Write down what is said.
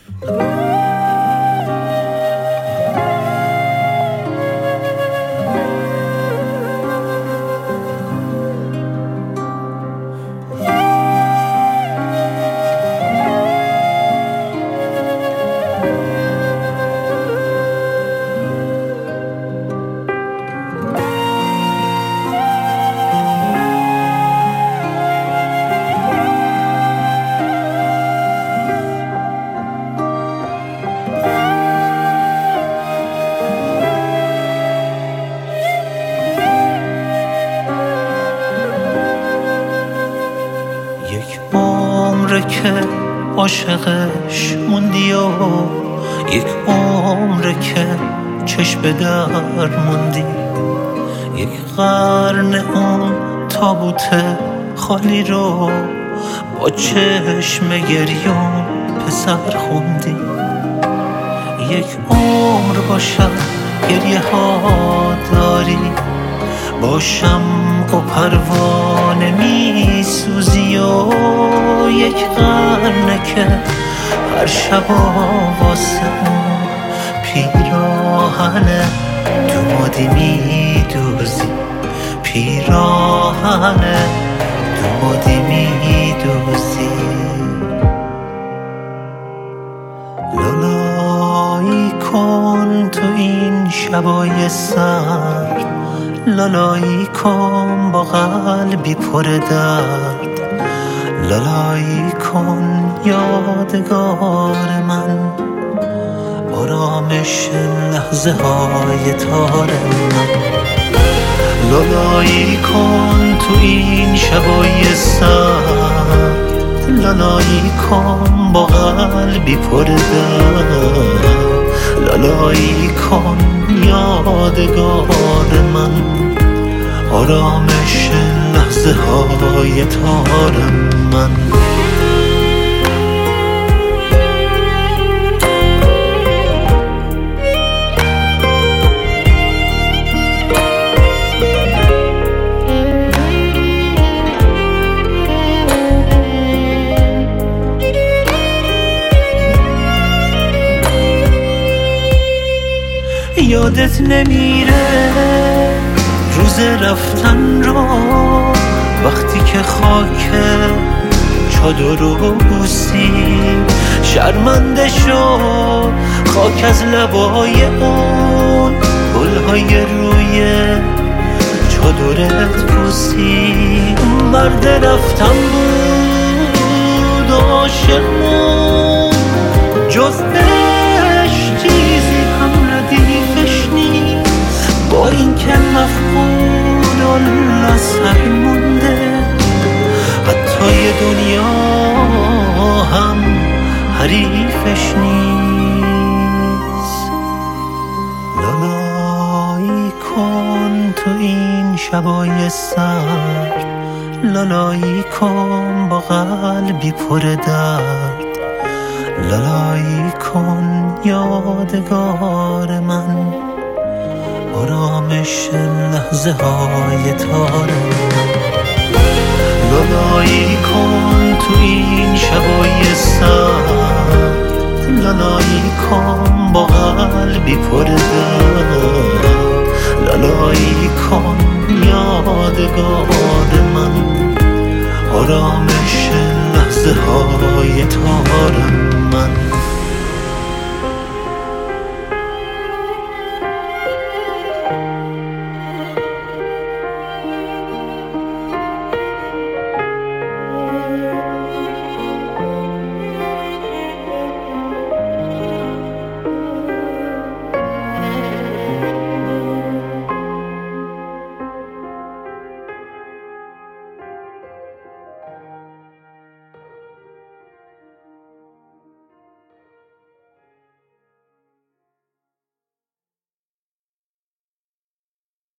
یک عمره که عاشقش موندی و یک عمره که چشم به در موندی، یک قرن اون تابوت خالی رو با چشم گریون پسر خوندی. یک عمر باشم گریه ها داری، باشم و پروانه می سوزی و یک قرنه که هر شب واسه اون پیراهنه دمادی می دوزی، پیراهنه دمادی می دوزی. لالایی کن تو این شبای سرد، لالایی کن با قلبی پر درد، لالایی کن یادگار من، آرامش لحظه های تار من. لالایی کن تو این شبای سرد، لالایی کن با قلبی پر درد، لالایی کن یادگار من، آرامش لحظه های تار من. یادت نمیره روز رفتن رو، وقتی که خاک چادر رو بوسی شرمنده شو، خاک از لبای اون گلهای روی چادرت بوسی. مرد رفتن بود عاشقمون، جز عشق چیزی هم ردیفش نیست، با این که مفقود النظر مونده، حتی یه دنیا هم حریفش نیست. لالایی کن تو این شبای سرد، لالایی کن با قلبی پر درد، لالایی کن یادگار من، آرامش لحظه های تار من. لالایی کن تو این شبای سرد، لالایی کن با قلبی پر درد، لالایی کن یادگار من، آرامش لحظه های تار